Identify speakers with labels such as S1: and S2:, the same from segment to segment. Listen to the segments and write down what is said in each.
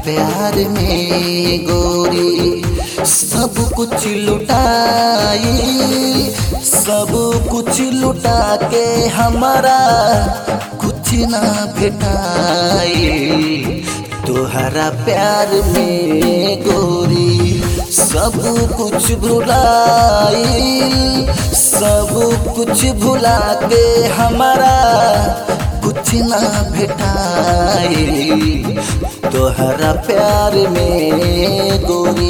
S1: प्यार में गोरी सब कुछ लुटाई, सब कुछ लुटा के हमारा कुछ ना भेटाई। तोहरा प्यार में गोरी सब कुछ भुलाई, सब कुछ भुला के हमारा कुछ ना भेटाई। तोहरा प्यार में गोरी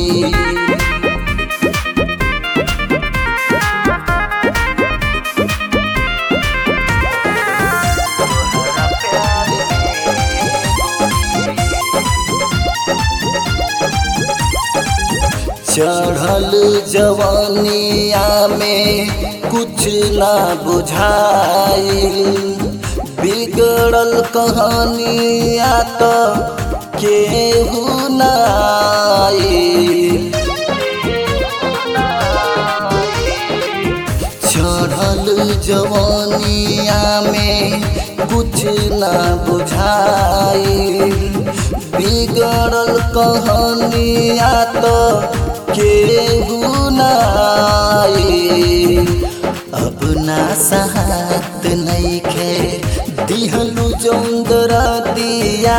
S1: चढ़ल जवानिया में कुछ ना बुझाई, बिगड़ल कहानिया तो केहू ना आई। चढ़ल जवानिया में कुछ ना बुझाई, बिगड़ल कहानिया तो केहू ना आई। अब ना सहत नइखे दिहलु जौंदरा दिया,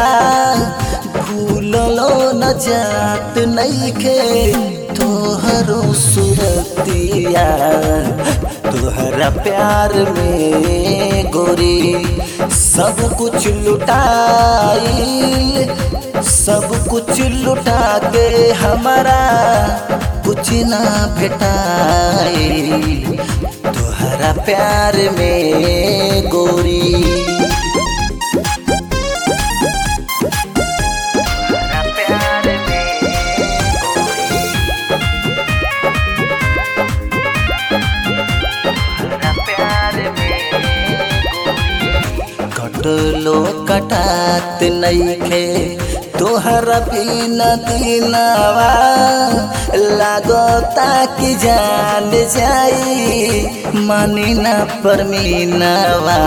S1: भूललो न जात नइखे तोहरो सुरतिया। तोहरा प्यार में गोरी सब कुछ लुटाई, सब कुछ लुटा के हमारा कुछ ना भेटाई। तोहरा प्यार में गोरी कटलो कटात नइखे तोहरा बिना दिनवा, लागता कि जान जाई मानी ना परमीनवा।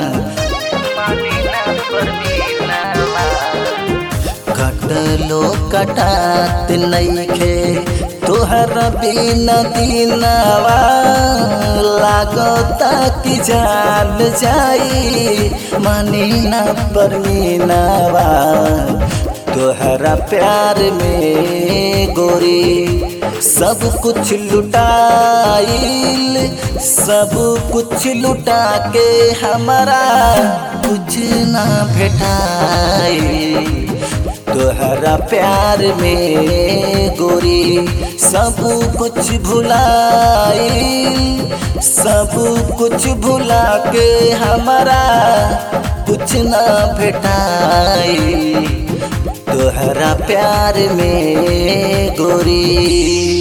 S1: कटलो कटात नइखे तोहरा बिना दिनवा, लागता कि जान जाई मानी ना परमीनवा। तोहरा प्यार में गोरी सब कुछ लुटाइल, सब कुछ लुटा के हमारा कुछ ना भेटाई। तोहरा प्यार में गोरी सब कुछ भुलाइल, सब कुछ भुला के हमारा कुछ ना भेटाई। तोहरा प्यार में गोरी